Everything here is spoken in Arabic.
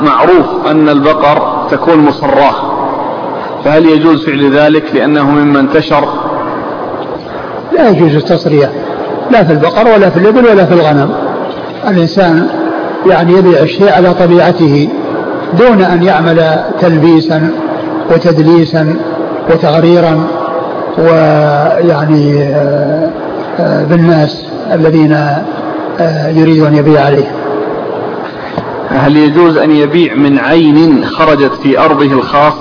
معروف أن البقر تكون مصراه، فهل يجوز فعل ذلك لأنه مما انتشر؟ لا يجوز التصرية لا في البقر ولا في الإبل ولا في الغنم. الإنسان يعني يبيع الشيء على طبيعته دون أن يعمل تلبيسا وتدليسا وتغريرا ويعني بالناس الذين يريد أن يبيع عليه. هل يجوز أن يبيع من عين خرجت في أرضه الخاص